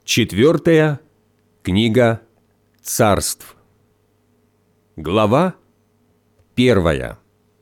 Четвертая книга Царств. Глава 1.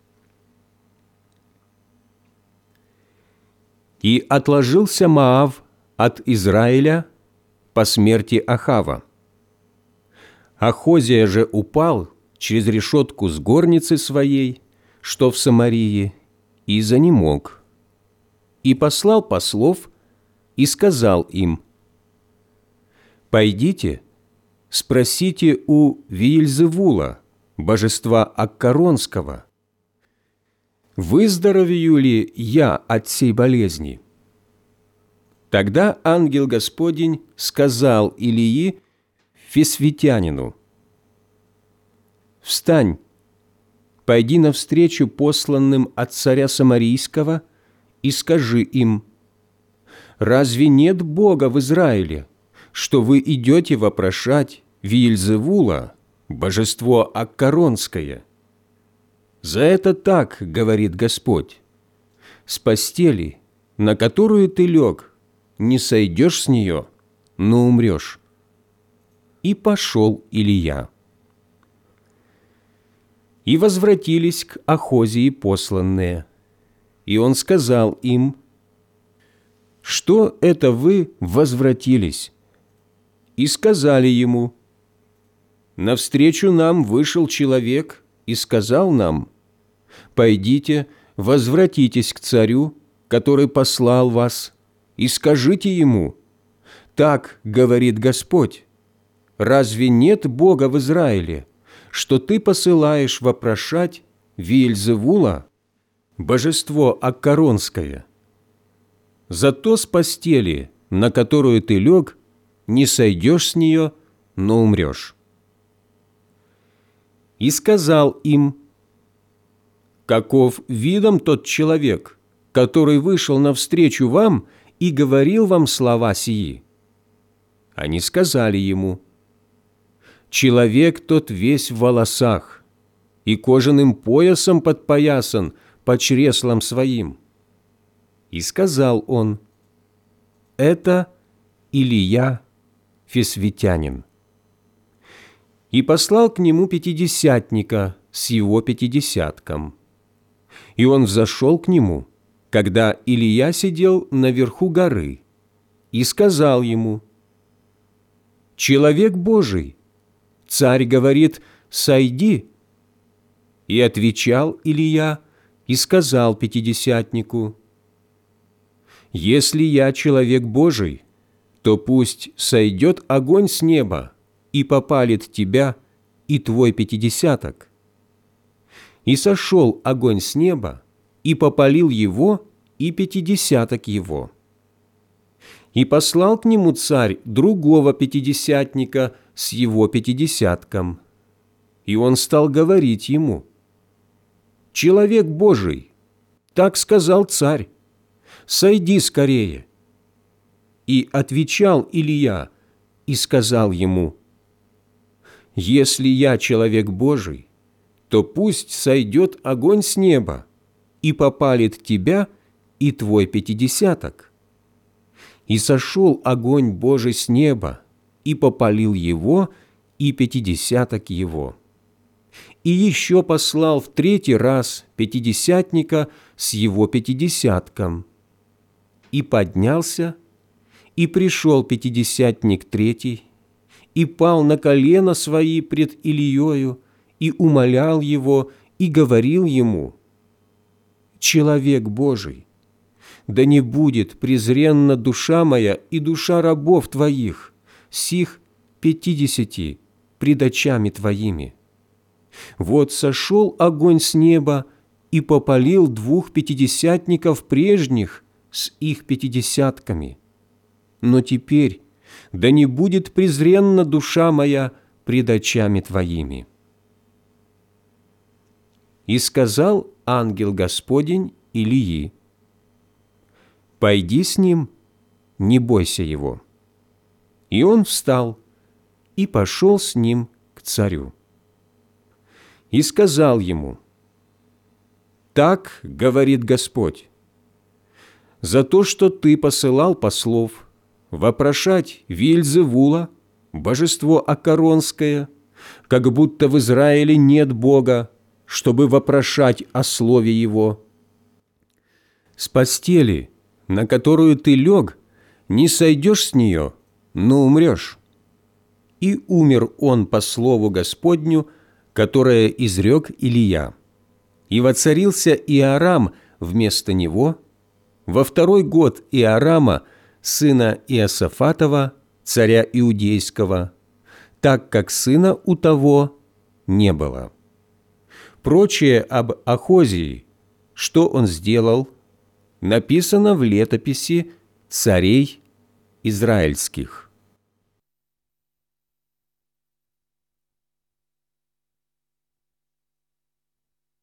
И отложился Моав от Израиля по смерти Ахава. Ахозия же упал через решетку с горницы своей, что в Самарии, и занемог. И послал послов, и сказал им: «Пойдите, спросите у Виельзевула, божества Аккаронского, выздоровею ли я от сей болезни?» Тогда ангел Господень сказал Илии, фисвитянину: «Встань, пойди навстречу посланным от царя Самарийского и скажи им: разве нет Бога в Израиле, что вы идете вопрошать Виельзевула, божество Аккаронское? За это так говорит Господь: с постели, на которую ты лег, не сойдешь с нее, но умрешь». И пошел Илия. И возвратились к Ахозии посланные, и он сказал им: «Что это вы возвратились?» И сказали ему: «Навстречу нам вышел человек и сказал нам: пойдите, возвратитесь к царю, который послал вас, и скажите ему: так говорит Господь: разве нет Бога в Израиле, что ты посылаешь вопрошать Виельзевула, божество Аккаронское? Зато с постели, на которую ты лег, не сойдешь с нее, но умрешь». И сказал им: «Каков видом тот человек, который вышел навстречу вам и говорил вам слова сии?» Они сказали ему: «Человек тот весь в волосах, и кожаным поясом подпоясан по чреслам своим». И сказал он: «Это Илия, фисвитянин». И послал к нему пятидесятника с его пятидесятком. И он взошел к нему, когда Илия сидел наверху горы, и сказал ему: «Человек Божий, царь говорит: сойди». И отвечал Илия и сказал пятидесятнику: «Если я человек Божий, то пусть сойдет огонь с неба и попалит тебя и твой пятидесяток». И сошел огонь с неба и попалил его и пятидесяток его. И послал к нему царь другого пятидесятника с его пятидесятком. И он стал говорить ему: «Человек Божий, так сказал царь: сойди скорее». И отвечал Илия и сказал ему: «Если я человек Божий, то пусть сойдет огонь с неба и попалит тебя и твой пятидесяток». И сошел огонь Божий с неба и попалил его и пятидесяток его. И еще послал в третий раз пятидесятника с его пятидесятком. И поднялся, и пришел пятидесятник третий, и пал на колено свои пред Илиею, и умолял его, и говорил ему: «Человек Божий, да не будет презренна душа моя и душа рабов твоих, сих 50 пред очами твоими. Вот сошел огонь с неба и попалил 2 пятидесятников прежних с их пятидесятками. Но теперь да не будет презренна душа моя пред очами твоими». И сказал ангел Господень Илии: «Пойди с ним, не бойся его». И он встал и пошел с ним к царю. И сказал ему: «Так говорит Господь: за то, что ты посылал послов, вопрошать Виильзевула, божество Акаронское, как будто в Израиле нет Бога, чтобы вопрошать о слове Его? С постели, на которую ты лег, не сойдешь с нее, но умрешь». И умер он по слову Господню, которое изрек Илия. И воцарился Иорам вместо него во 2-й год Иорама, сына Иосафатова, царя Иудейского, так как сына у того не было. Прочее об Ахозии, что он сделал, написано в летописи царей израильских.